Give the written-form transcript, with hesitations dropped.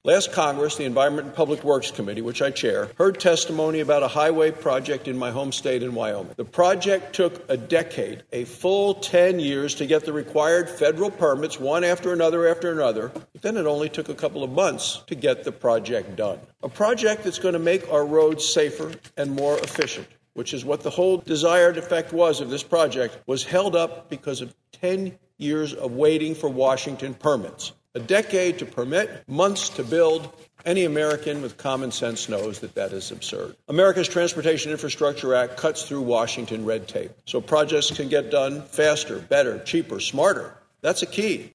Last Congress, the Environment and Public Works Committee, which I chair, heard testimony about a highway project in my home state in Wyoming. The project took a decade, a full 10 years to get the required federal permits, one after another, but then it only took a couple of months to get the project done. A project that's going to make our roads safer and more efficient, which is what the whole desired effect was of this project, was held up because of 10 years of waiting for Washington permits. A decade to permit, months to build. Any American with common sense knows that that is absurd. America's Transportation Infrastructure Act cuts through Washington red tape so projects can get done faster, better, cheaper, smarter. That's a key.